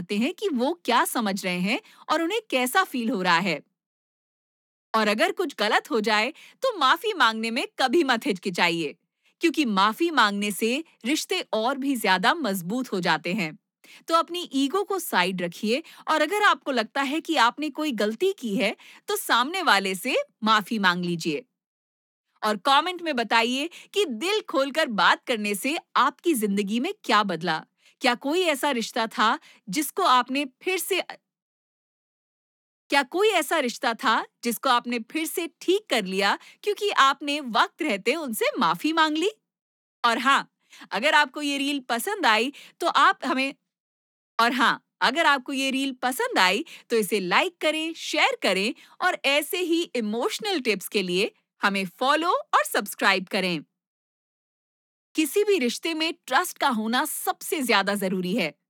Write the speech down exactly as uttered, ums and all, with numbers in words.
चाहते हैं कि वो क्या समझ रहे हैं और उन्हें कैसा फील हो रहा है। और अगर कुछ गलत हो जाए, तो माफी मांगने में कभी मत हिचकिचाइए, क्योंकि माफी मांगने से रिश्ते और भी ज्यादा मजबूत हो जाते हैं। तो अपनी ईगो को साइड रखिए और अगर आपको लगता है कि आपने कोई गलती की है, तो सामने वाले से माफी मांग लीजिए। और कमेंट में बताइए कि दिल खोलकर बात करने से आपकी जिंदगी में क्या बदला। क्या कोई ऐसा रिश्ता था जिसको आपने फिर से क्या कोई ऐसा रिश्ता था जिसको आपने फिर से ठीक कर लिया क्योंकि आपने वक्त रहते उनसे माफी मांग ली? और हाँ, अगर आपको ये रील पसंद आई तो आप हमें और हाँ, अगर आपको ये रील पसंद आई तो इसे लाइक करें, शेयर करें और ऐसे ही इमोशनल टिप्स के लिए हमें फॉलो और सब्सक्राइब करें। किसी भी रिश्ते में ट्रस्ट का होना सबसे ज्यादा जरूरी है।